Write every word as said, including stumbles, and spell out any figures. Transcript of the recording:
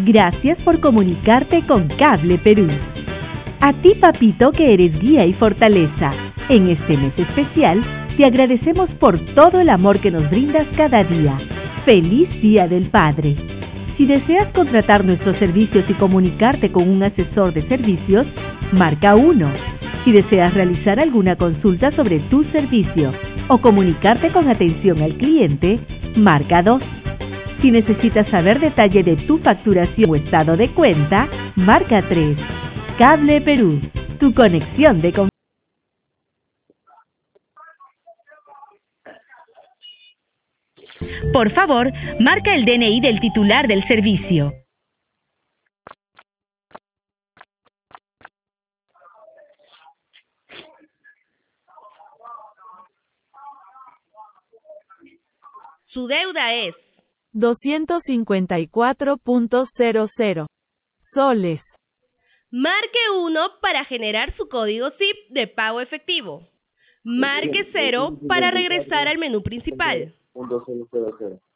Gracias por comunicarte con Cable Perú. A ti, papito, que eres guía y fortaleza. En este mes especial, te agradecemos por todo el amor que nos brindas cada día. ¡Feliz Día del Padre! Si deseas contratar nuestros servicios y comunicarte con un asesor de servicios, marca uno. Si deseas realizar alguna consulta sobre tu servicio o comunicarte con atención al cliente, marca dos. Si necesitas saber detalle de tu facturación o estado de cuenta, marca tres. Cable Perú, tu conexión de confianza. Por favor, marca el D N I del titular del servicio. Su deuda es doscientos cincuenta y cuatro punto cero cero soles. Marque uno para generar su código S I P de pago efectivo. Marque cero para regresar al menú principal.